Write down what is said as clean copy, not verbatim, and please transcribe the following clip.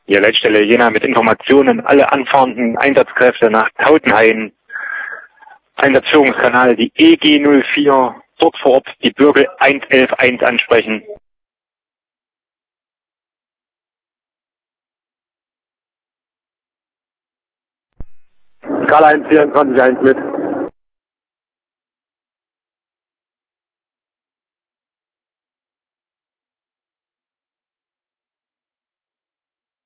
Hier Leitstelle Jena mit Informationen. Alle anfahrenden Einsatzkräfte nach Tautenhain. Einsatzführungskanal die EG04. Dort vor Ort die Bürgel 1111 ansprechen. Skala 124 1 mit.